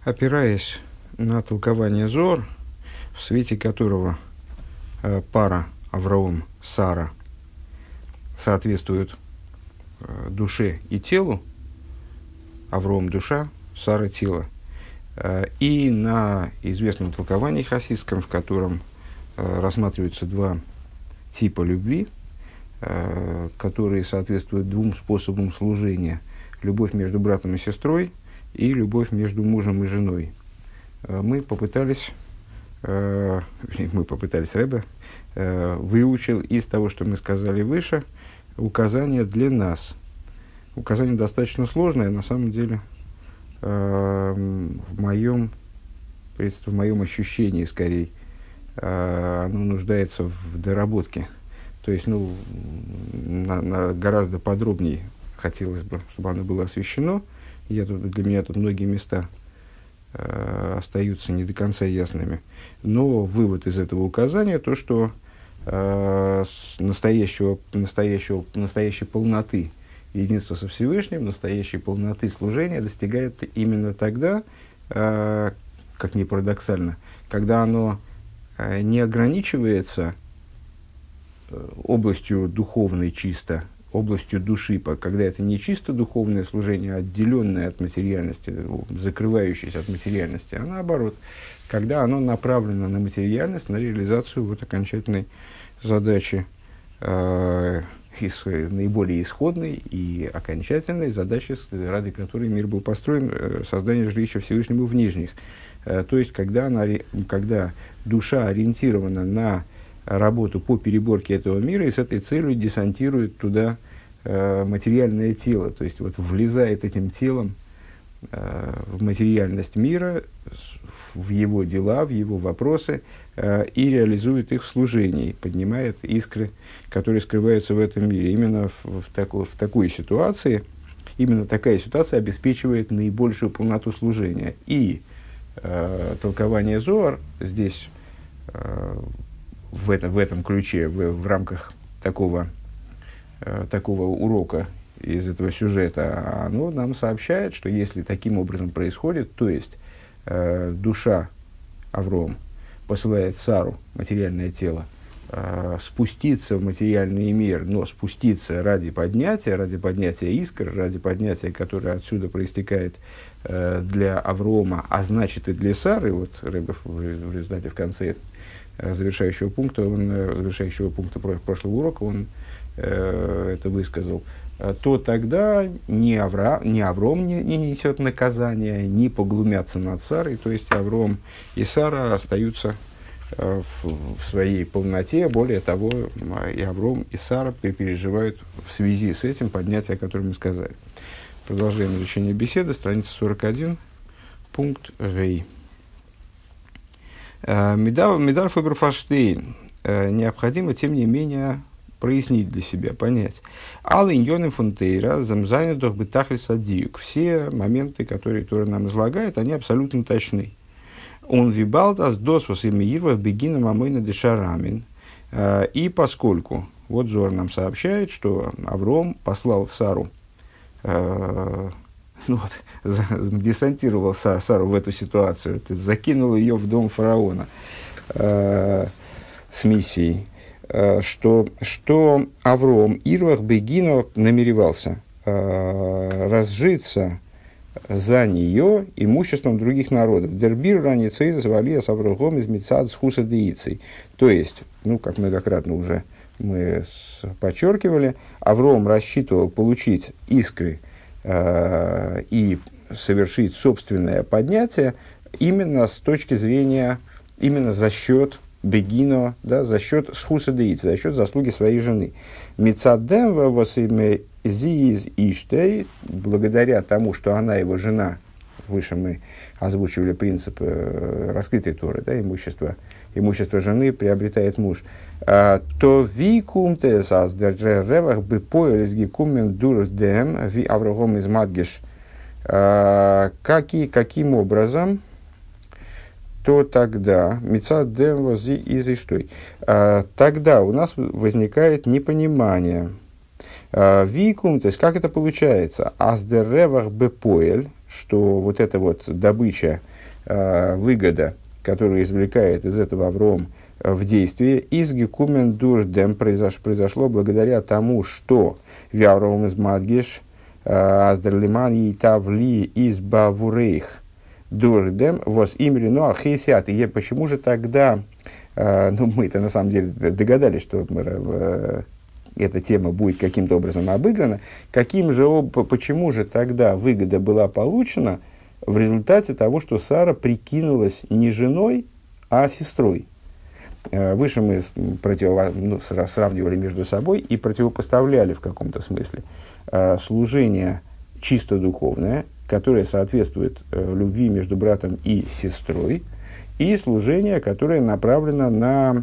Опираясь на толкование Зоар, в свете которого пара Авраам-Сара соответствует душе и телу, Авраам – душа, Сара – тело, и на известном толковании хасидском, в котором рассматриваются два типа любви, которые соответствуют двум способам служения: любовь между братом и сестрой и любовь между мужем и женой. Мы попытались, Ребе выучил из того, что мы сказали выше, указание для нас. Указание достаточно сложное, на самом деле, в моем ощущении, скорее, оно нуждается в доработке. То есть, гораздо подробнее хотелось бы, чтобы оно было освещено. Для меня тут многие места остаются не до конца ясными. Но вывод из этого указания то, что настоящей полноты единства со Всевышним, настоящей полноты служения достигает именно тогда, как ни парадоксально, когда оно не ограничивается областью духовной чисто, областью души, когда это не чисто духовное служение, отделенное от материальности, закрывающееся от материальности, а наоборот, когда оно направлено на материальность, на реализацию окончательной задачи, наиболее исходной и окончательной задачи, ради которой мир был построен, создание жилища Всевышнему в нижних. То есть, когда душа ориентирована на работу по переборке этого мира и с этой целью десантирует туда материальное тело, то есть влезает этим телом в материальность мира, в его дела, в его вопросы и реализует их в служении, поднимает искры, которые скрываются в этом мире. Именно в такой ситуации, именно такая ситуация обеспечивает наибольшую полноту служения. И толкование Зоар здесь в этом ключе, в рамках такого урока из этого сюжета, оно нам сообщает, что если таким образом происходит, то есть душа Авраам посылает Сару, материальное тело, спуститься в материальный мир, но спуститься ради поднятия искр, ради поднятия, которое отсюда проистекает для Авраама, а значит и для Сары. Вот Ребе в результате в конце завершающего пункта прошлого урока он это высказал, то тогда ни Авраам не несет наказания, не поглумятся над Сарой, то есть Авраам и Сара остаются в своей полноте. Более того, и Авраам, и Сара переживают в связи с этим поднятие, о котором мы сказали. Продолжаем изучение беседы, страница 41, пункт Рей. Мидар Фаберфаштейн. Необходимо, тем не менее, прояснить для себя, понять. Ал иньоным фунтейра замзайнедох бетахлис адиюк. Все моменты, которые Тора нам излагает, они абсолютно точны. Он вибалдас досвос и миирвах бегином амойна дешарамин. И поскольку, вот Зоар нам сообщает, что Авраам послал Сару, десантировал Сару в эту ситуацию, закинул ее в дом фараона с миссией, что Авраам Ирвах Бегино намеревался разжиться за нее имуществом других народов. Дербир ранее завалия с Авраамом из Мицад с Хуса деицей. То есть, как многократно уже мы подчеркивали, Авраам рассчитывал получить искры и совершить собственное поднятие именно с точки зрения, именно за счет Бегино, за счет схуса деицы, за счет заслуги своей жены. Мицадем восиме зииз иштей, благодаря тому, что она его жена, выше мы озвучивали принцип раскрытой Торы, имущество жены приобретает муж. То викум тесас дерревах бы поэлис гикумен дурдем ви Авраам из Мадгиш. Каким образом, то тогда мицадем вози из иштой. Тогда у нас возникает непонимание. Викум, то есть как это получается? Аздеревах бепоэль, что вот эта вот добыча выгода, которую извлекает из этого Авром в действие, из гекумен дурдем произошло благодаря тому, что вявром из мадгиш аздерлиман и тавли из бавурейх дурдем вос имрено ахейсят. И почему же тогда, мы-то на самом деле догадались, что эта тема будет каким-то образом обыграна, почему же тогда выгода была получена в результате того, что Сара прикинулась не женой, а сестрой. Выше мы сравнивали между собой и противопоставляли в каком-то смысле служение чисто духовное, которое соответствует любви между братом и сестрой, и служение, которое направлено на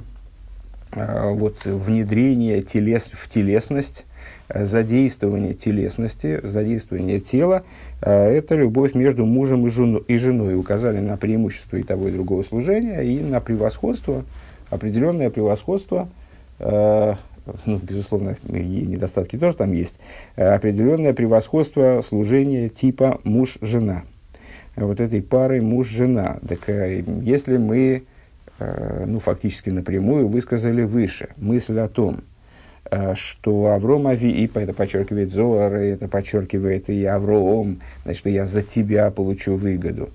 внедрение в телесность, задействование телесности, задействование тела. Это любовь между мужем и женой. Указали на преимущество и того, и другого служения, и на превосходство, определенное превосходство, безусловно, и недостатки тоже там есть, определенное превосходство служения типа муж-жена. Вот этой пары муж-жена. Так если мы фактически напрямую высказали выше мысль о том, что Авром и это подчеркивает Зоар, и это подчеркивает и Авром, значит, что я за тебя получу выгоду.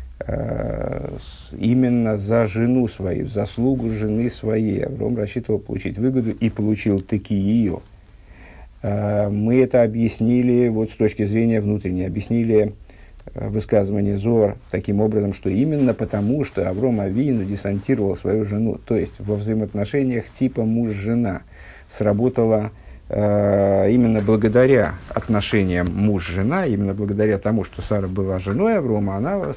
Именно за жену свою, заслугу жены своей Авром рассчитывал получить выгоду и получил таки ее. Мы это объяснили с точки зрения внутренней, объяснили высказывание Зоар таким образом, что именно потому, что Авром Авину десантировал свою жену, то есть во взаимоотношениях типа муж-жена, сработало именно благодаря отношениям муж-жена, именно благодаря тому, что Сара была женой Аврома, она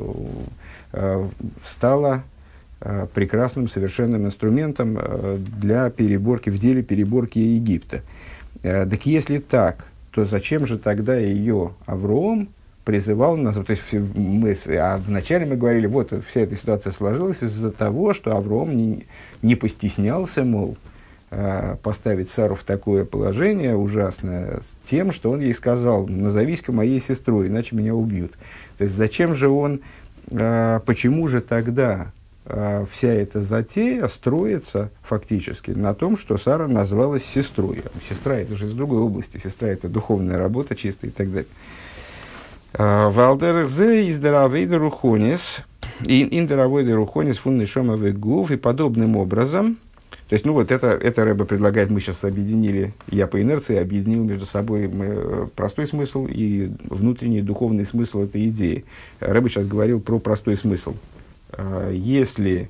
стала прекрасным, совершенным инструментом для переборки, в деле переборки Египта. Так если так, то зачем же тогда ее Авром призывал нас? То есть вначале мы говорили, вся эта ситуация сложилась из-за того, что Авром не постеснялся, поставить Сару в такое положение ужасное с тем, что он ей сказал: назовись-ка моей сестрой, иначе меня убьют. То есть зачем же он, почему же тогда вся эта затея строится фактически на том, что Сара назвалась сестрой? Сестра — это же из другой области, сестра — это духовная работа чистая и так далее. Валдер зе из даравейда рухонис, индеравойда рухонис фун нишома вегув, и подобным образом. То есть, это Рэбе предлагает, мы сейчас объединили, я по инерции объединил между собой простой смысл и внутренний духовный смысл этой идеи. Рэбе сейчас говорил про простой смысл. Если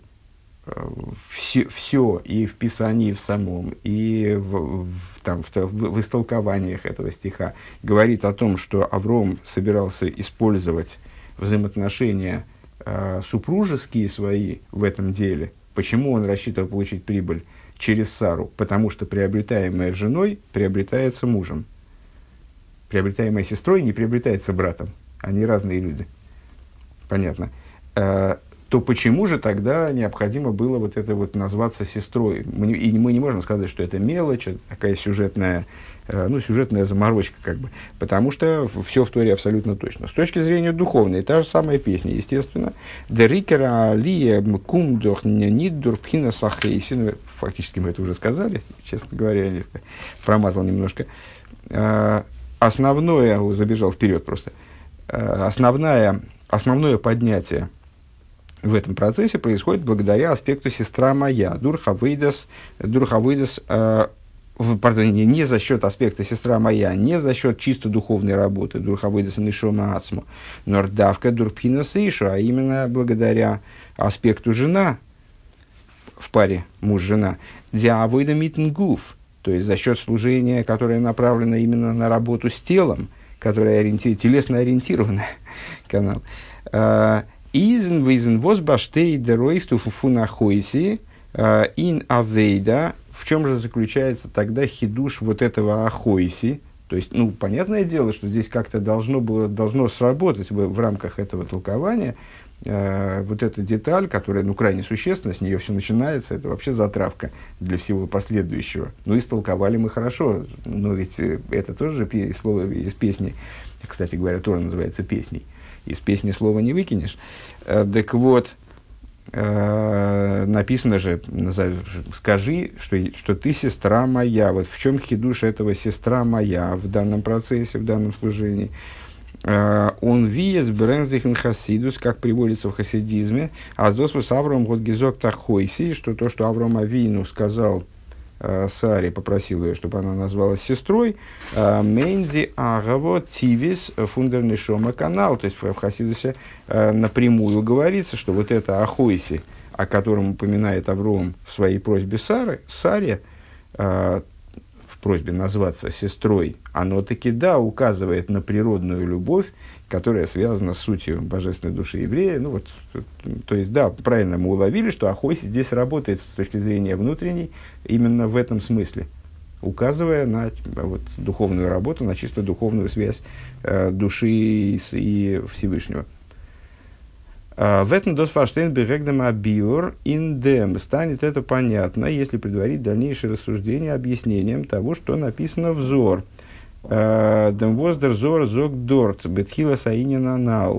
все и в Писании в самом, и в истолкованиях этого стиха говорит о том, что Авром собирался использовать взаимоотношения супружеские свои в этом деле. Почему он рассчитывал получить прибыль через Сару? Потому что приобретаемое женой приобретается мужем. Приобретаемое сестрой не приобретается братом. Они разные люди. Понятно. То почему же тогда необходимо было назваться сестрой? Мы не можем сказать, что это мелочь, такая сюжетная заморочка, потому что все в Торе абсолютно точно. С точки зрения духовной, та же самая песня, естественно. «Дерикера алия кумдох нидур пхина сахейси». Фактически мы это уже сказали, честно говоря, я промазал немножко. Основное, забежал вперед просто, основное поднятие в этом процессе происходит благодаря аспекту «сестра моя». Дурхавейдас, не за счет аспекта «сестра моя», не за счет чисто духовной работы, Дурхавейдас нишома ацму, нордавка дурпхинас ишу, а именно благодаря аспекту «жена» в паре муж-жена, диавойда митнгуф, то есть за счет служения, которое направлено именно на работу с телом, которое телесно ориентированное канал. Изен визен возбаштей деройфту фунахойси ин авейда. В чем же заключается тогда хидуш этого ахойси? То есть, понятное дело, что здесь как-то должно сработать в рамках этого толкования эта деталь, которая крайне существенна, с нее все начинается, это вообще затравка для всего последующего. Истолковали мы хорошо, но ведь это тоже слово из песни. Кстати говоря, Тора называется песней. Из песни слова не выкинешь. Так вот, написано же, скажи, что ты сестра моя. Вот в чем хидуш этого сестра моя в данном процессе, в данном служении. Он виес бренздихен хасидус, как приводится в хасидизме, а с досвус Авраам год гизок тахойси, что то, что Авраам Авину сказал Саре, попросил ее, чтобы она назвалась сестрой, мейнзи агаво тивис фундернишома канал, то есть в хасидусе напрямую говорится, что вот это ахойси, о котором упоминает Авраам в своей просьбе Саре, в просьбе назваться сестрой, оно таки, да, указывает на природную любовь, которая связана с сутью божественной души еврея. Ну, вот, то есть, да, правильно мы уловили, что ахойси здесь работает с точки зрения внутренней именно в этом смысле, указывая на вот, духовную работу, на чисто духовную связь души и Всевышнего. В этом досфаштейн бегегдем абиур индем станет это понятно, если предварить дальнейшее рассуждение объяснением того, что написано в Зор. Дем воздер зор зог дорт бетхила саинин анал.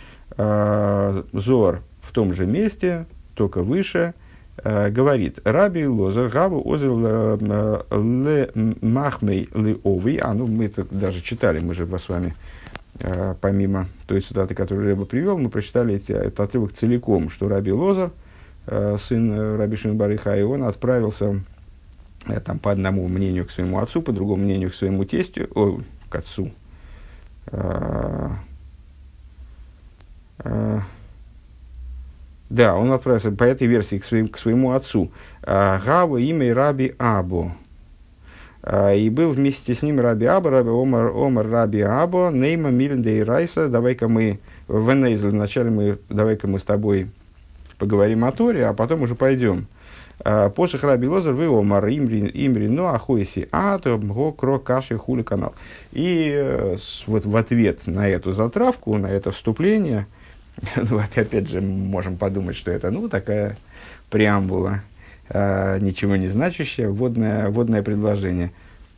Зор в том же месте, только выше, говорит: Раби Лозер гаву озел ле махмей ле ови. Ну, мы это даже читали, мы же с вами, помимо той цитаты, которую Ребе привел, мы прочитали этот отрывок целиком, что Раби Лозер, сын Раби Шимон бар Йохай, он отправился там, по одному мнению к своему отцу, по другому мнению к своему тестю, к отцу. Да, он отправился по этой версии к своему отцу. Гава имя Раби Або. И был вместе с ним Раби Або, Раби Омар Раби Або, Нейма Милендей Райса. Давай-ка мы, вначале давай-ка мы с тобой поговорим о Торе, а потом уже пойдем. Посох Раби Лозер, вы Омар Имри, ну ахойси, то го кро каши хули канал. И вот в ответ на эту затравку, на это вступление, опять же, можем подумать, что это, такая преамбула, ничего не значащее, вводное предложение.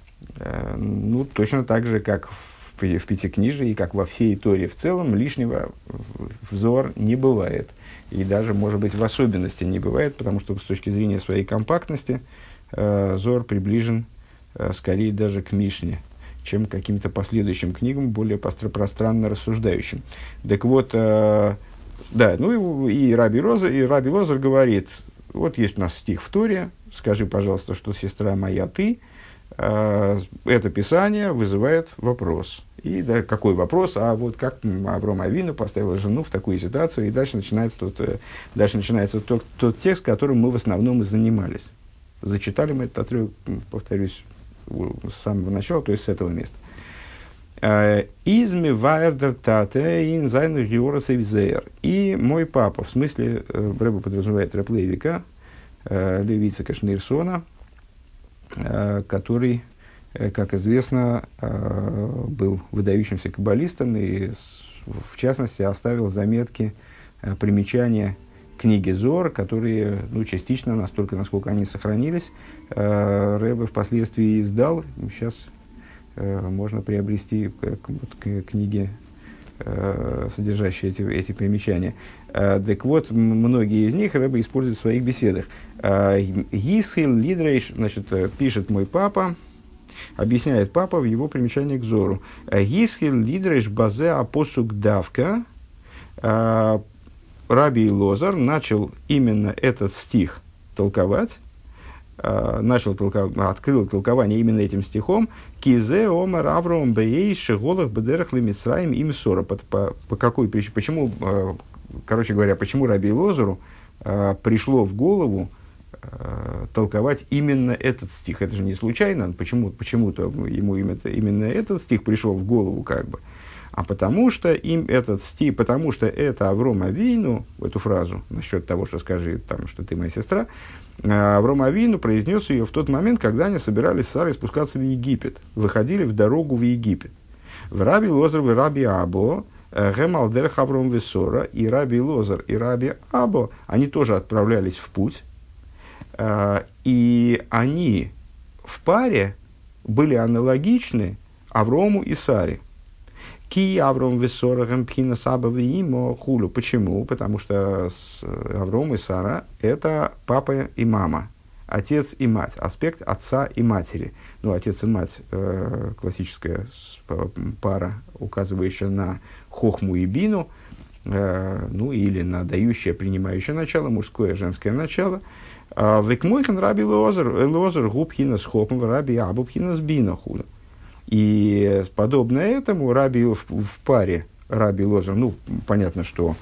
Точно так же, как в Пятикнижии и как во всей Торе в целом, лишнего в Зор не бывает. И даже, может быть, в особенности не бывает, потому что с точки зрения своей компактности Зор приближен скорее даже к Мишне, чем к каким-то последующим книгам, более пространно рассуждающим. Так вот, и Раби Лозер говорит: вот есть у нас стих в Торе, скажи, пожалуйста, что сестра моя ты. Это писание вызывает вопрос. И да, какой вопрос? А вот как Авраам Авину поставил жену в такую ситуацию, и дальше начинается тот текст, которым мы в основном и занимались. Зачитали мы этот отрывок, повторюсь, с самого начала, то есть с этого места. «Изми вайердер тате ин зайнер георас эвзеер». И мой папа, в смысле, Рэбе подразумевает Ребе Левика, Левица Кашнирсона, который, как известно, был выдающимся каббалистом и, в частности, оставил заметки, примечания книги Зор, которые, частично, настолько, насколько они сохранились, Ребе впоследствии издал. Сейчас можно приобрести книги, содержащие эти примечания. Так вот, многие из них Ребе использует в своих беседах. Гисхил Лидрейш, пишет мой папа, объясняет папа в его примечании к Зору. Гисхил Лидрейш базе апосук давка. Раби Лозер начал именно этот стих толковать, открыл толкование именно этим стихом. Кизе омар Авраам беей шеголах бедерах лимицраим им сора. По какой причине? Почему, почему Раби Лозеру пришло в голову толковать именно этот стих? Это же не случайно. Почему-то ему именно этот стих пришел в голову, а потому что это Авраам Авину, эту фразу насчет того, что скажи, что ты моя сестра, Авраам Авину произнес ее в тот момент, когда они собирались с Сарой спускаться в Египет, выходили в дорогу в Египет. В Раби Лозер и Раби Або Гемалдер Авраам Весора, и Раби Лозер и Раби Або, они тоже отправлялись в путь, и они в паре были аналогичны Аврому и Саре. Ки Авром Весорахем Пхина Сабавы Имо Хулю. Почему? Потому что Авром и Сара – это папа и мама, отец и мать, аспект отца и матери. Ну, отец и мать классическая пара, указывающая на хохму и бину, ну, или на дающее, принимающее начало, мужское, женское начало. Векмойхан раби лозер губхина с хохмом, раби абубхина с бина хулю. И подобно этому раби в паре раби лозер, ну, понятно, что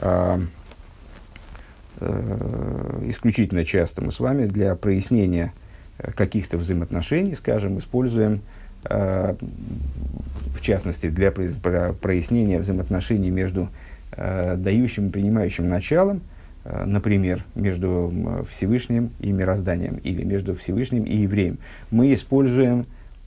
исключительно часто мы с вами для прояснения каких-то взаимоотношений, скажем, используем, в частности, для прояснения взаимоотношений между дающим и принимающим началом, например, между Всевышним и мирозданием, или между Всевышним и евреем. Мы используем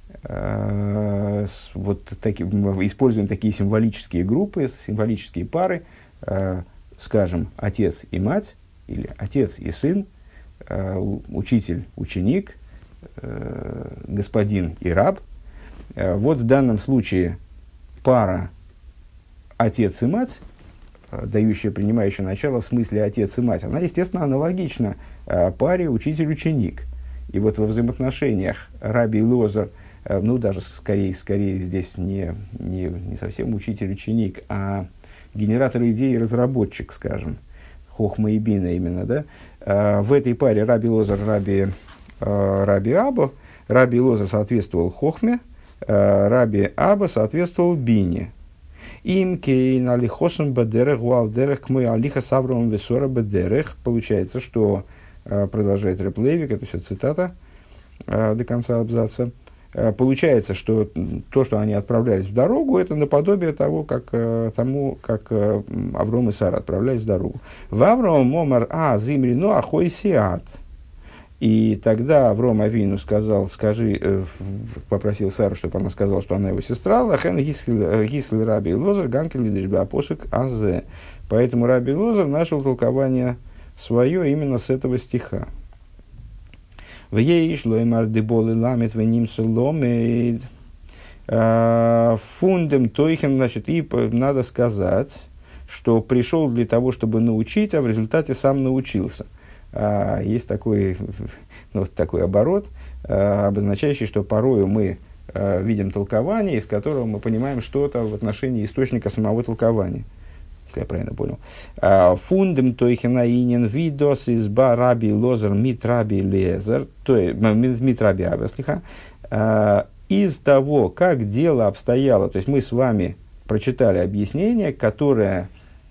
используем такие символические группы, символические пары, скажем, отец и мать, или отец и сын, учитель, ученик, господин и раб. Вот в данном случае пара отец и мать, дающая, принимающая начало в смысле отец и мать, она, естественно, аналогична паре учитель-ученик. И вот во взаимоотношениях раби Лозер, ну, даже скорее здесь не совсем учитель-ученик, а генератор идей и разработчик, скажем, хохма и бина именно, да? В этой паре раби Лозер, раби Або, раби Лозер соответствовал хохме, раби Або соответствовал бине. Им кейн алихосом бедерех гуалдерех к мой алиха савром весора бедерех. Получается, что, продолжает Реб Лейвик, это все цитата до конца абзаца, получается, что то, что они отправлялись в дорогу, это наподобие того, как Авром и Сара отправлялись в дорогу. В Авром момар зимрино ахой сиат. И тогда Авром Авину попросил Сару, чтобы она сказала, что она его сестра. Лахен гисль раби Лозер ганкель лидишбе апосук азе. Поэтому раби Лозер начал толкование свое именно с этого стиха. Фундем тойхем, значит, и надо сказать, что пришел для того, чтобы научить, а в результате сам научился. Есть такой оборот, обозначающий, что порою мы видим толкование, из которого мы понимаем что-то в отношении источника самого толкования. Если я правильно понял. Фундем тойхенаинен видос из раби Лозер мит раби Лезер, мит раби Абеслиха, из того, как дело обстояло, то есть мы с вами прочитали объяснение, которое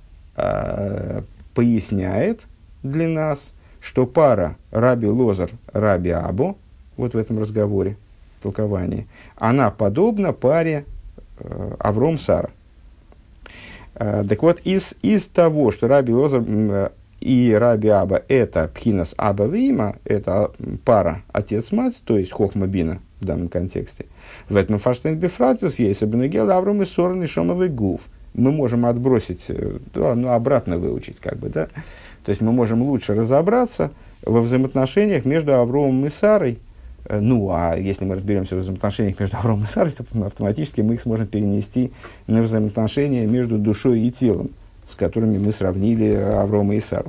поясняет для нас, что пара раби Лозер, раби Або, вот в этом разговоре, толковании, она подобна паре Авром Сара. Так вот, из того, что раби Лозер и раби Аба это пхинас Аба Вима, это пара отец-мать, то есть хохма бина в данном контексте, в этом фаштейн бифратус есть абенегел Авром и Сорн и Шомовый гуф. Мы можем отбросить, обратно выучить, как бы, да. То есть мы можем лучше разобраться во взаимоотношениях между Авромом и Сарой. Ну, а если мы разберемся в взаимоотношениях между Авромом и Сарой, то автоматически мы их сможем перенести на взаимоотношения между душой и телом, с которыми мы сравнили Аврома и Сару.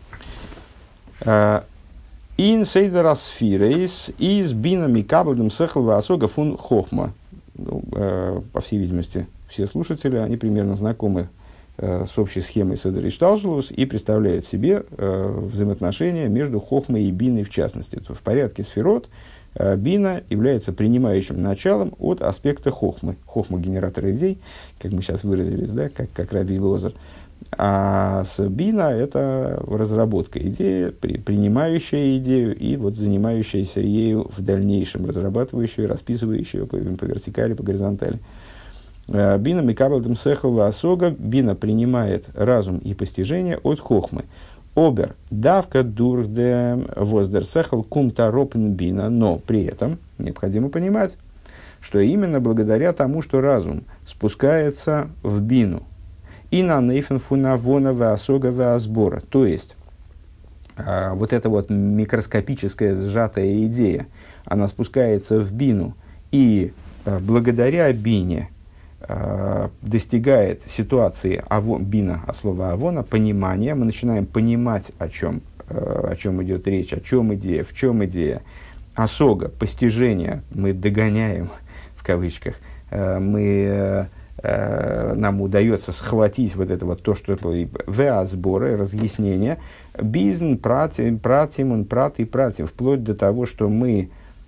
Ин сейдер асфирейс из бинами каблдом сехлва асога фун хохма. По всей видимости, все слушатели, они примерно знакомы с общей схемой Седер Ишталшелус и представляют себе взаимоотношения между хохмой и биной в частности. В порядке сферот бина является принимающим началом от аспекта хохмы. Хохма – генератор идей, как мы сейчас выразились, да, как раби Лозер. А с бина – это разработка идеи, принимающая идею и вот занимающаяся ею в дальнейшем, разрабатывающая, расписывающая по вертикали, по горизонтали. Бина микабелдем сехова асога. Бина принимает разум и постижение от хохмы. Обер давка дурде воздер сехал кумта ропен бина. Но при этом необходимо понимать, что именно благодаря тому, что разум спускается в бину, и на нейфен фунавона васога васбора, то есть вот эта вот микроскопическая сжатая идея, она спускается в бину, и благодаря бине достигает ситуации бина, от слова авона, понимания, мы начинаем понимать, о чем идет речь, о чем идея, в чем идея. Осога, постижение, мы догоняем, в кавычках, нам удается схватить вот это вот то, что сборы, разъяснение, бизн, пратим, вплоть до того, что мы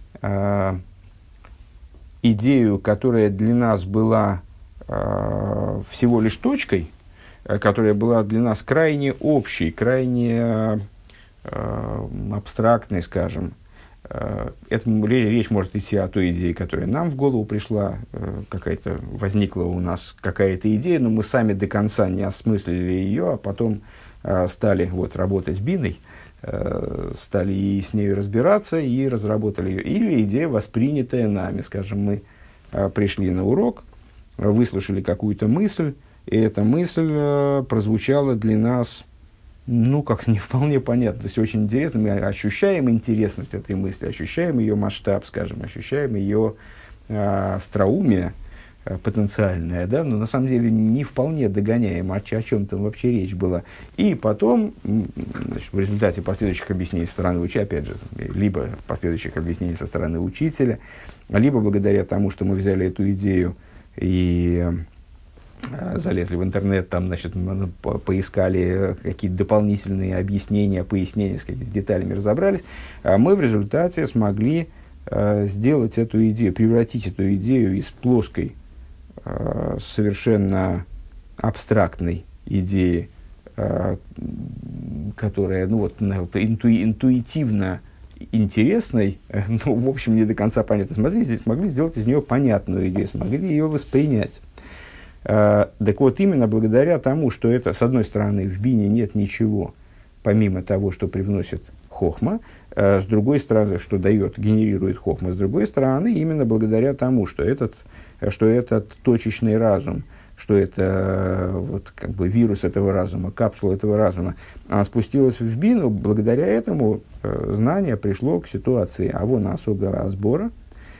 идею, которая для нас была всего лишь точкой, которая была для нас крайне общей, крайне абстрактной, скажем, речь может идти о той идее, которая нам в голову пришла, возникла у нас какая-то идея, но мы сами до конца не осмыслили ее, а потом стали работать с биной, стали и с нею разбираться и разработали ее. Или идея, воспринятая нами. Скажем, мы пришли на урок, выслушали какую-то мысль, и эта мысль прозвучала для нас, как не вполне понятно. То есть, очень интересно, мы ощущаем интересность этой мысли, ощущаем ее масштаб, скажем, ощущаем ее остроумие потенциальное, да, но на самом деле не вполне догоняем, о чем там вообще речь была. И потом, в результате последующих объяснений со стороны учителя, опять же, либо последующих объяснений со стороны учителя, либо благодаря тому, что мы взяли эту идею и залезли в интернет, там, поискали какие-то дополнительные объяснения, пояснения, с какими-то деталями разобрались, мы в результате смогли сделать эту идею, превратить эту идею из плоской, совершенно абстрактной идеи, которая интуитивно интересной, в общем, не до конца понятно. Смотрите, здесь смогли сделать из нее понятную идею, смогли ее воспринять. Так вот, именно благодаря тому, что это, с одной стороны, в бине нет ничего, помимо того, что привносит хохма, с другой стороны, что генерирует хохма, с другой стороны, именно благодаря тому, что этот точечный разум, что это вирус этого разума, капсула этого разума, она спустилась в бину, благодаря этому знание пришло к ситуации авона асога сбора,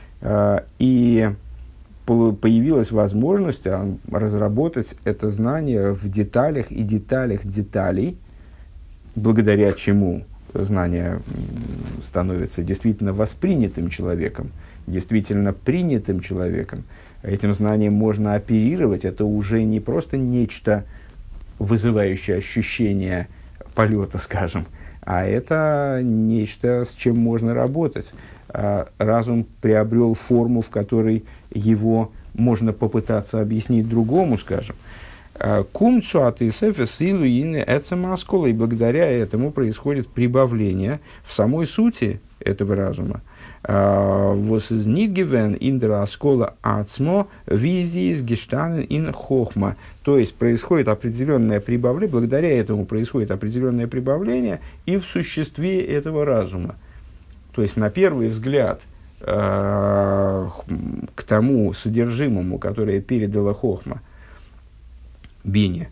и появилась возможность разработать это знание в деталях и деталях деталей, благодаря чему знание становится действительно воспринятым человеком, действительно принятым человеком. Этим знанием можно оперировать. Это уже не просто нечто, вызывающее ощущение полета, скажем, а это нечто, с чем можно работать. Разум приобрел форму, в которой его можно попытаться объяснить другому, скажем. Кумцу атисеф силу ины эцемаскола, и благодаря этому происходит прибавление в самой сути этого разума. Was is nicht given in der Askola Ацмо, wie ist gestanden in Хохма. То есть происходит определенное прибавление, благодаря этому происходит определенное прибавление и в существе этого разума. То есть на первый взгляд к тому содержимому, которое передала Хохма, бине,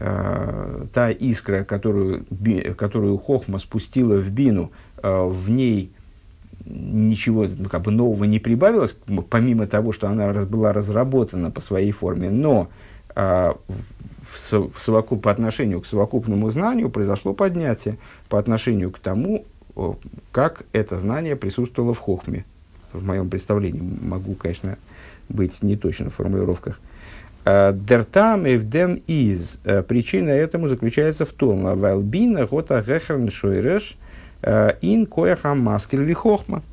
та искра, которую Хохма спустила в бину, в ней ничего нового не прибавилось, помимо того, что она была разработана по своей форме, но по отношению к совокупному знанию произошло поднятие по отношению к тому, как это знание присутствовало в Хохме. В моем представлении могу, конечно, быть неточным в формулировках. Дертам эвдем из. Причина этому заключается в том, валбина гота гехерн шойреш ин кояха маскель вихохма.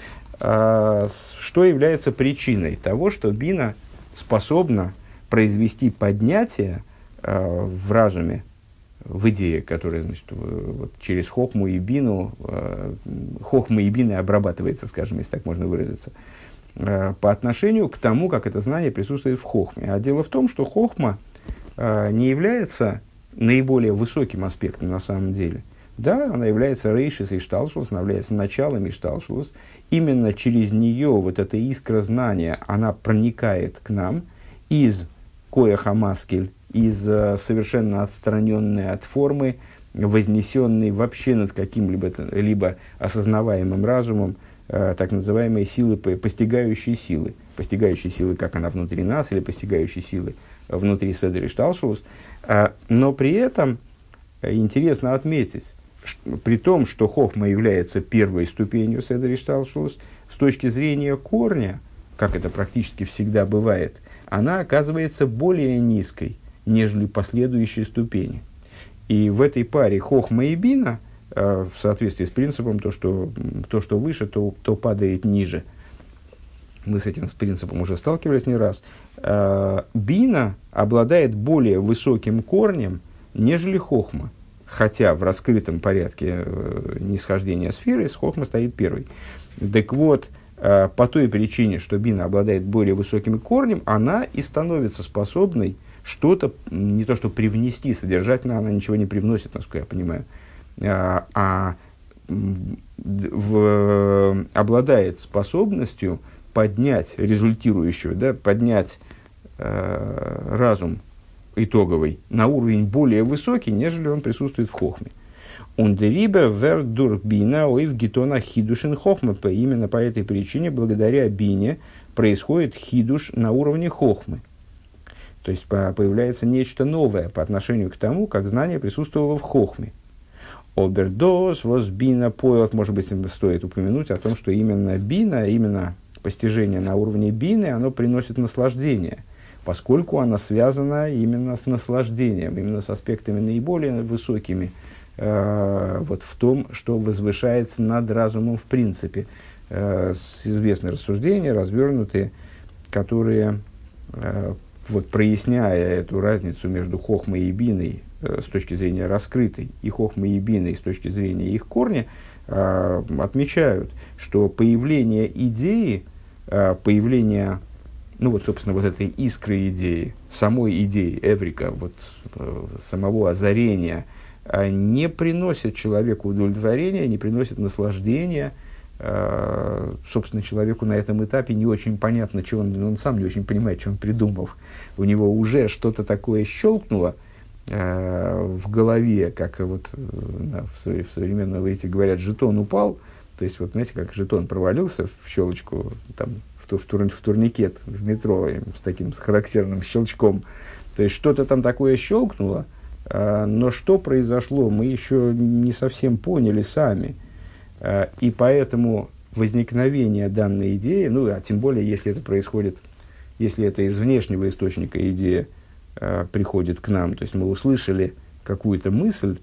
Что является причиной того, что бина способна произвести поднятие в разуме, в идее, которая, через хохму и бину, хохма и бины обрабатывается, скажем, если так можно выразиться, по отношению к тому, как это знание присутствует в хохме. А дело в том, что хохма не является наиболее высоким аспектом на самом деле. Да, она является рейшис и шталшус, она является началом и шталшус. Именно через нее вот эта искра знания, она проникает к нам из кояха маскель, из совершенно отстраненной от формы, вознесенной вообще над каким-либо либо осознаваемым разумом, так называемые силы, постигающие силы. Постигающие силы, как она внутри нас, или постигающие силы внутри Седер Ишталшус. Но при этом интересно отметить, при том, что хохма является первой ступенью Седер Ишталшус, с точки зрения корня, как это практически всегда бывает, она оказывается более низкой, нежели последующие ступени. И в этой паре хохма и бина, в соответствии с принципом, то, что выше, то падает ниже. Мы с этим принципом уже сталкивались не раз. Бина обладает более высоким корнем, нежели хохма. Хотя в раскрытом порядке нисхождения сферы хохма стоит первой. Так вот, по той причине, что бина обладает более высоким корнем, она и становится способной что-то, не то что привнести, содержательно она ничего не привносит, насколько я понимаю, обладает способностью поднять результирующую, да, поднять разум итоговый на уровень более высокий, нежели он присутствует в хохме. Он дерибе вердур бина оив гитона хидушин хохмы. Именно по этой причине, благодаря бине, происходит хидуш на уровне хохмы. То есть появляется нечто новое по отношению к тому, как знание присутствовало в хохме. Обердос, возбина, пойлот, может быть, стоит упомянуть о том, что именно бина, именно постижение на уровне бины, оно приносит наслаждение, поскольку оно связано именно с наслаждением, именно с аспектами наиболее высокими, вот в том, что возвышается над разумом в принципе. Известные рассуждения, развернутые, которые, вот, проясняя эту разницу между хохмой и биной с точки зрения раскрытой и хохмой и биной с точки зрения их корня, отмечают, что появление идеи, появление, ну вот, собственно, вот этой искры идеи, самой идеи, эврика, вот, самого озарения, не приносит человеку удовлетворения, не приносит наслаждения. Собственно, человеку на этом этапе не очень понятно, что он сам не очень понимает, что он придумал. У него уже что-то такое щелкнуло в голове, как вот в современном эти говорят, жетон упал. То есть, вот знаете, как жетон провалился в щелочку, там, в турникет в метро с характерным щелчком. То есть, что-то там такое щелкнуло, но что произошло, мы еще не совсем поняли сами. И поэтому возникновение данной идеи, ну, а тем более, если это происходит, если это из внешнего источника идея приходит к нам, то есть мы услышали какую-то мысль,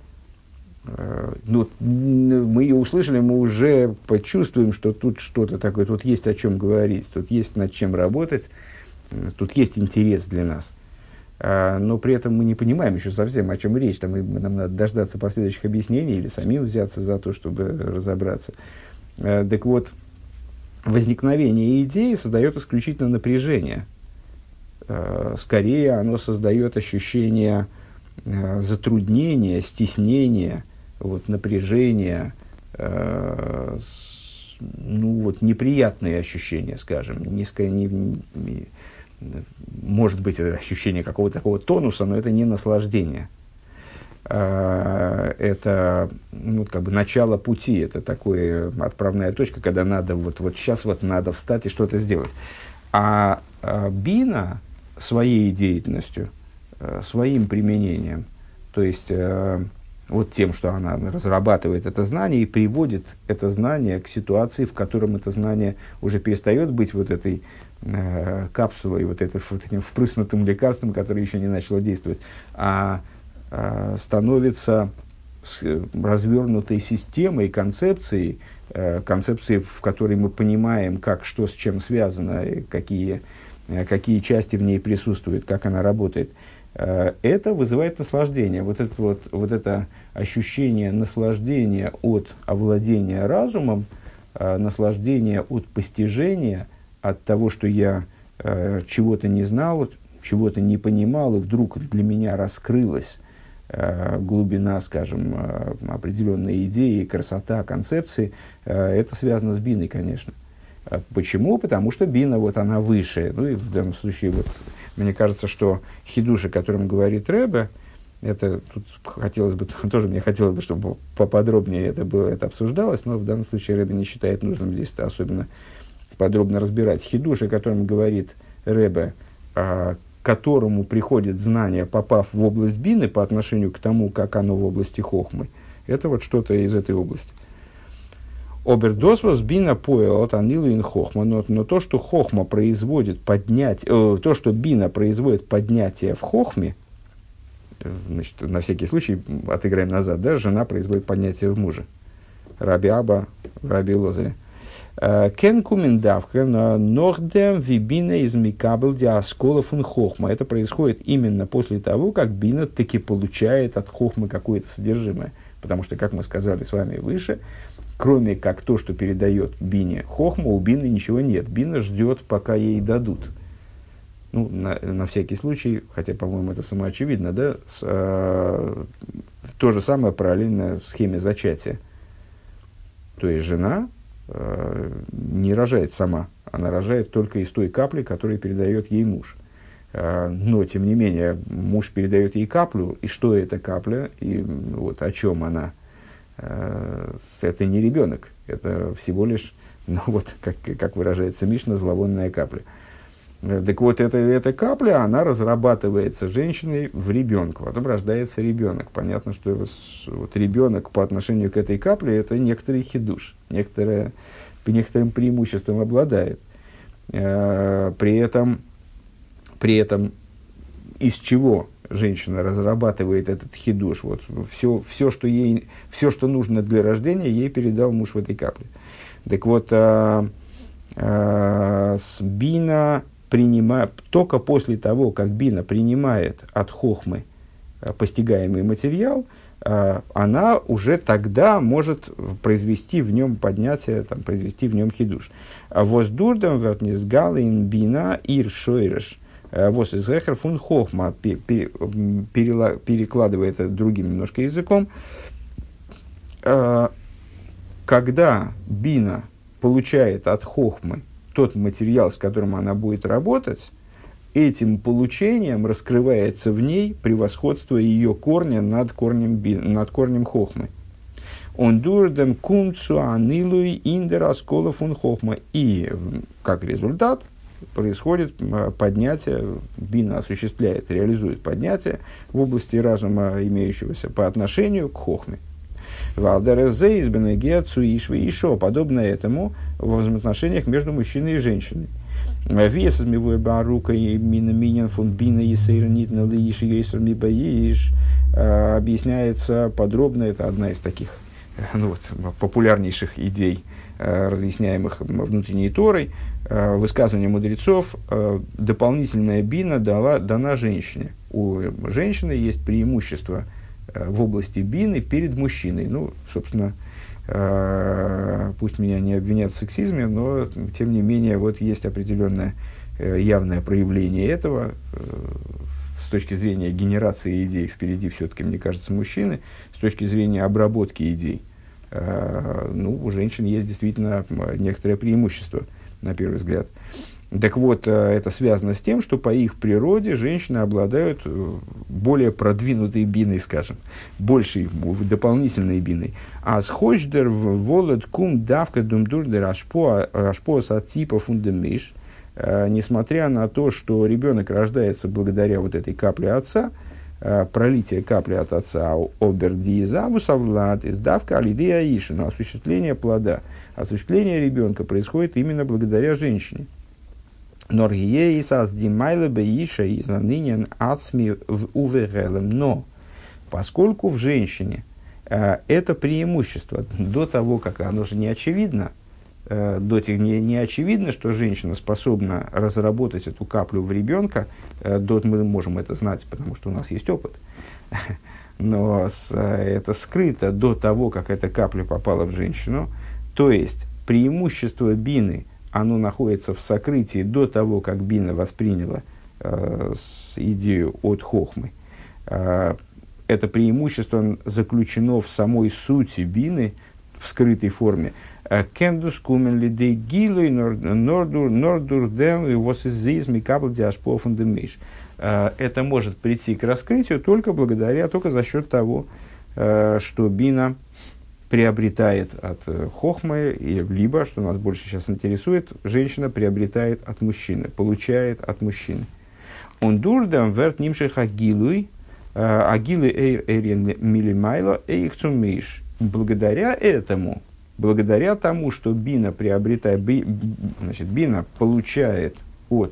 ну, мы ее услышали, мы уже почувствуем, что тут что-то такое, тут есть о чем говорить, тут есть над чем работать, тут есть интерес для нас. Но при этом мы не понимаем еще совсем, о чем речь. Там, нам надо дождаться последующих объяснений или самим взяться за то, чтобы разобраться. Так вот, возникновение идеи создает исключительно напряжение. Скорее, оно создает ощущение затруднения, стеснения, вот, напряжения, ну, вот, неприятные ощущения, скажем, может быть, это ощущение какого-то такого тонуса, но это не наслаждение. Это, ну, как бы начало пути, это такая отправная точка, когда надо, вот сейчас вот надо встать и что-то сделать. А бина своей деятельностью, своим применением, то есть вот тем, что она разрабатывает это знание и приводит это знание к ситуации, в котором это знание уже перестает быть вот этой капсулой, вот этим впрыснутым лекарством, которое еще не начало действовать, а становится развернутой системой, концепцией, в которой мы понимаем, как, что с чем связано, какие части в ней присутствуют, как она работает. Это вызывает наслаждение. Вот это ощущение наслаждения от овладения разумом, наслаждение от постижения, от того, что я чего-то не знал, чего-то не понимал, и вдруг для меня раскрылась глубина, скажем, определенной идеи, красота, концепции, это связано с биной, конечно. Почему? Потому что бина, вот она выше. Ну и в данном случае, вот, мне кажется, что хидуш, о котором говорит Ребе, Это тут хотелось бы, тоже мне хотелось бы, чтобы поподробнее это обсуждалось, но в данном случае Ребе не считает нужным здесь особенно подробно разбирать. Хидуш, о котором говорит Ребе, которому приходит знание, попав в область бины по отношению к тому, как оно в области хохмы, это вот что-то из этой области. Обердосвос бина поэл от анилуин хохма, но то, что хохма производит поднятие, то, что бина производит поднятие в хохме, значит, на всякий случай отыграем назад, да, жена производит поднятие в муже. Раби Аба, Раби Лозаре. Кен кумендавка нордем вибина из микабел диаскола фун хохма. Это происходит именно после того, как бина таки получает от хохмы какое-то содержимое. Потому что, как мы сказали с вами выше, кроме как то, что передает бине хохма, у бины ничего нет. Бина ждет, пока ей дадут. Ну, на всякий случай, хотя, по-моему, это самоочевидно, да, то же самое параллельно схеме зачатия. То есть жена не рожает сама, она рожает только из той капли, которую передает ей муж. Но, тем не менее, муж передает ей каплю, и что эта капля, и вот о чем она. Это не ребенок, это всего лишь, ну, вот, как выражается Мишна, зловонная капля. Так вот, эта капля, она разрабатывается женщиной в ребенка, потом рождается ребенок. Понятно, что вот ребенок по отношению к этой капле это некоторый хидуш, некоторым преимуществом обладает. При этом из чего женщина разрабатывает этот хидуш? Вот, все, что нужно для рождения, ей передал муж в этой капле. Так вот, бина только после того, как бина принимает от хохмы постигаемый материал, она уже тогда может произвести в нем поднятие, произвести в нем хидуш. Воздурдам вертнизгалин бина ир шойреш вос из эхер фун хохма, перекладывая это другим немножко языком, когда бина получает от хохмы тот материал, с которым она будет работать, этим получением раскрывается в ней превосходство ее корня над корнем хохмы. Он дурдем кунцу анилуй индер аскола фун хохма. И как результат происходит поднятие, бина осуществляет, реализует поднятие в области разума, имеющегося по отношению к хохме. Подобно этому в взаимоотношениях между мужчиной и женщиной. Объясняется подробно, это одна из таких популярнейших идей, разъясняемых внутренней Торой, высказывания мудрецов. Дополнительная бина дана женщине. У женщины есть преимущество в области бины перед мужчиной. Ну, собственно, пусть меня не обвинят в сексизме, но, тем не менее, вот есть определенное явное проявление этого. С точки зрения генерации идей впереди все-таки, мне кажется, мужчины. С точки зрения обработки идей, у женщин есть действительно некоторое преимущество, на первый взгляд. Так вот, это связано с тем, что по их природе женщины обладают более продвинутой биной, скажем, большей, дополнительной биной. А схождер волод кум давка думдурдер ашпо сатипа фундамиш, несмотря на то, что ребенок рождается благодаря вот этой капле отца, пролитие капли от отца обердиезаву совлад из давка алидея ишина, осуществление плода, осуществление ребенка происходит именно благодаря женщине. Но поскольку в женщине это преимущество до того, как оно же не очевидно, не очевидно, что женщина способна разработать эту каплю в ребенка, мы можем это знать, потому что у нас есть опыт, но это скрыто до того, как эта капля попала в женщину, то есть преимущество бины, оно находится в сокрытии до того, как бина восприняла идею от хохмы. Это преимущество заключено в самой сути бины, в скрытой форме. Кендус кумен лидей гилой нордур дем и восизизми кабл диашпо фундамиш. это может прийти к раскрытию только за счет того, что бина приобретает от хохмы, либо, что нас больше сейчас интересует, женщина приобретает от мужчины, получает от мужчины. Он дурдам верт нимших агилуй, агилы эйрен милимайло эйхцумиш. Благодаря этому, благодаря тому, что бина приобретает, бина получает от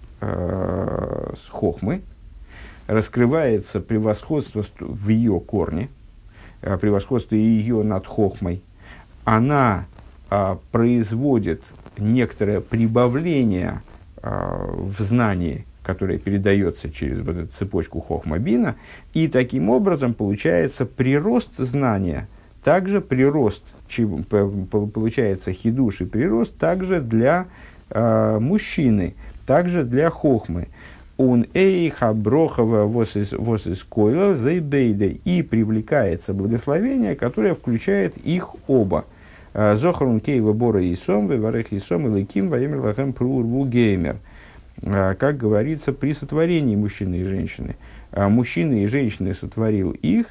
хохмы, раскрывается превосходство в ее корне, превосходство ее над хохмой, она производит некоторое прибавление в знании, которое передается через вот эту цепочку хохма-бина, и таким образом получается прирост знания, также прирост, получается хидуш и прирост также для мужчины, также для хохмы. Он эйха брохова вос из койла зайбейде, и привлекается благословение, которое включает их оба. Зохарун кейва бора и сом, веварех и сом, и лейким, ваемер лахем прурву геймер. Как говорится, при сотворении мужчины и женщины. Мужчины и женщины сотворил их,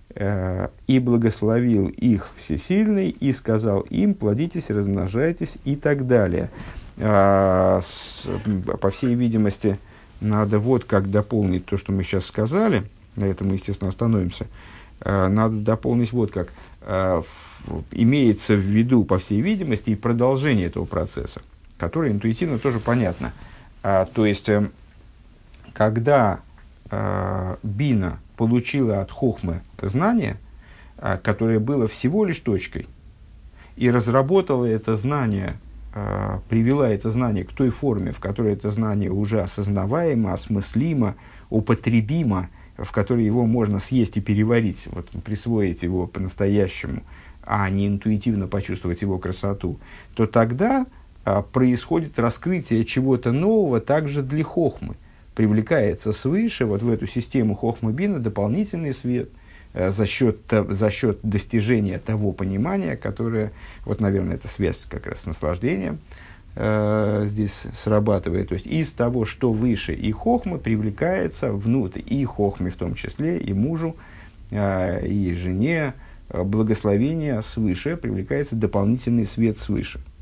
и благословил их всесильный, и сказал им: плодитесь, размножайтесь, и так далее. По всей видимости, надо вот как дополнить то, что мы сейчас сказали, на этом мы, естественно, остановимся. Надо дополнить вот как. Имеется в виду, по всей видимости, и продолжение этого процесса, которое интуитивно тоже понятно. То есть, когда бина получила от хохмы знание, которое было всего лишь точкой, и разработала это знание, привела это знание к той форме, в которой это знание уже осознаваемо, осмыслимо, употребимо, в которой его можно съесть и переварить, вот, присвоить его по-настоящему, а не интуитивно почувствовать его красоту, то тогда происходит раскрытие чего-то нового также для хохмы. Привлекается свыше, вот в эту систему хохмы-бина, дополнительный свет за счет достижения того понимания, которое, вот, наверное, эта связь как раз с наслаждением здесь срабатывает. То есть, из того, что выше и хохмы, привлекается внутрь, и хохме в том числе, и мужу, и жене, благословение свыше, привлекается дополнительный свет свыше.